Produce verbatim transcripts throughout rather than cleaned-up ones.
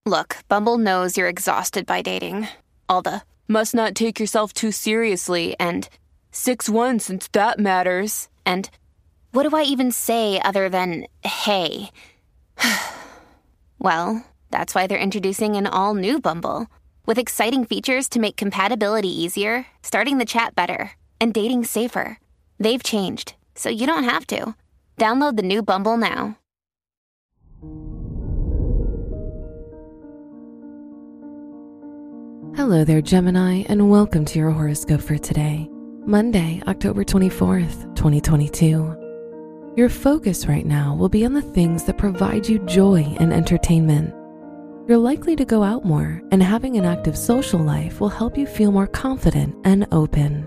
Look, Bumble knows you're exhausted by dating. All the, must not take yourself too seriously, and six one since that matters, and what do I even say other than, hey? Well, that's why they're introducing an all-new Bumble, with exciting features to make compatibility easier, starting the chat better, and dating safer. They've changed, so you don't have to. Download the new Bumble now. Hello there, Gemini, and welcome to your horoscope for today, Monday, October twenty-fourth, twenty twenty-two. Your focus right now will be on the things that provide you joy and entertainment. You're likely to go out more, and having an active social life will help you feel more confident and open.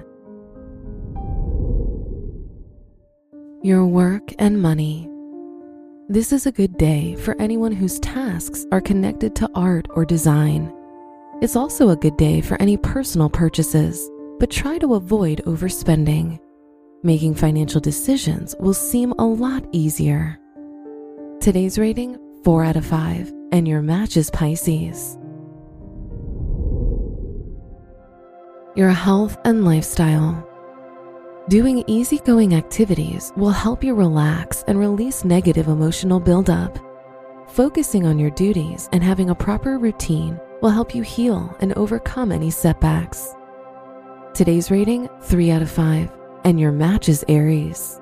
Your work and money. This is a good day for anyone whose tasks are connected to art or design. It's also a good day for any personal purchases, but try to avoid overspending. Making financial decisions will seem a lot easier. Today's rating, four out of five, and your match is Pisces. Your health and lifestyle. Doing easygoing activities will help you relax and release negative emotional buildup. Focusing on your duties and having a proper routine will help you heal and overcome any setbacks. Today's rating, three out of five, and your match is Aries.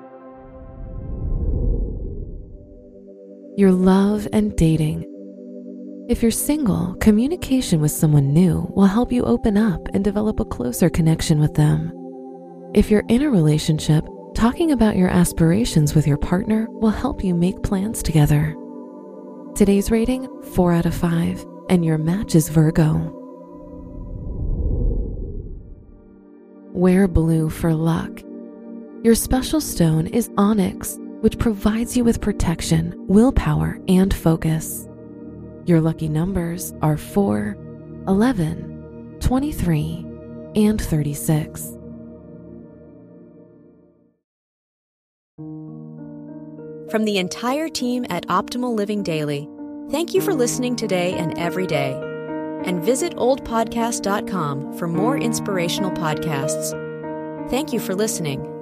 Your love and dating. If you're single, communication with someone new will help you open up and develop a closer connection with them. If you're in a relationship, talking about your aspirations with your partner will help you make plans together. Today's rating, four out of five, and your match is Virgo. Wear blue for luck. Your special stone is onyx, which provides you with protection, willpower, and focus. Your lucky numbers are four, eleven, twenty-three, and thirty-six. From the entire team at Optimal Living Daily, thank you for listening today and every day. And visit old podcast dot com for more inspirational podcasts. Thank you for listening.